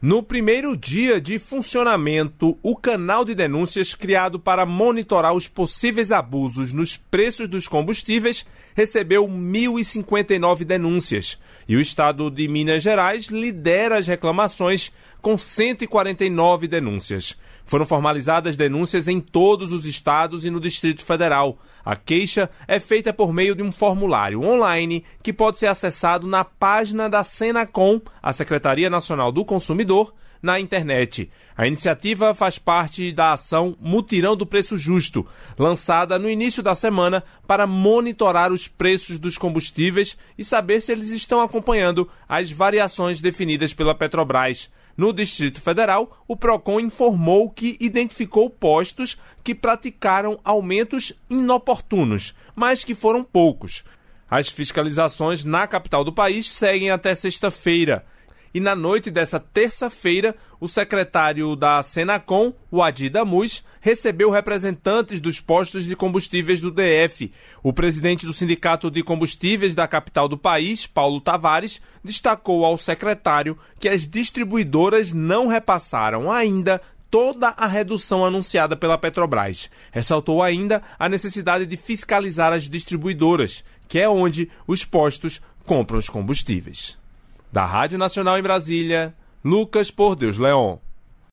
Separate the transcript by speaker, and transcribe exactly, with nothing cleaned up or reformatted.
Speaker 1: No primeiro dia de funcionamento, o canal de denúncias criado para monitorar os possíveis abusos nos preços dos combustíveis recebeu mil e cinquenta e nove denúncias. E o estado de Minas Gerais lidera as reclamações com cento e quarenta e nove denúncias. Foram formalizadas denúncias em todos os estados e no Distrito Federal. A queixa é feita por meio de um formulário online que pode ser acessado na página da Senacom, a Secretaria Nacional do Consumidor, na internet. A iniciativa faz parte da ação Mutirão do Preço Justo, lançada no início da semana para monitorar os preços dos combustíveis e saber se eles estão acompanhando as variações definidas pela Petrobras. No Distrito Federal, o Procon informou que identificou postos que praticaram aumentos inoportunos, mas que foram poucos. As fiscalizações na capital do país seguem até sexta-feira. E na noite dessa terça-feira, o secretário da Senacom, o Adi Damus, recebeu representantes dos postos de combustíveis do D F. O presidente do Sindicato de Combustíveis da capital do país, Paulo Tavares, destacou ao secretário que as distribuidoras não repassaram ainda toda a redução anunciada pela Petrobras. Ressaltou ainda a necessidade de fiscalizar as distribuidoras, que é onde os postos compram os combustíveis. Da Rádio Nacional em Brasília, Lucas Por Deus Leon.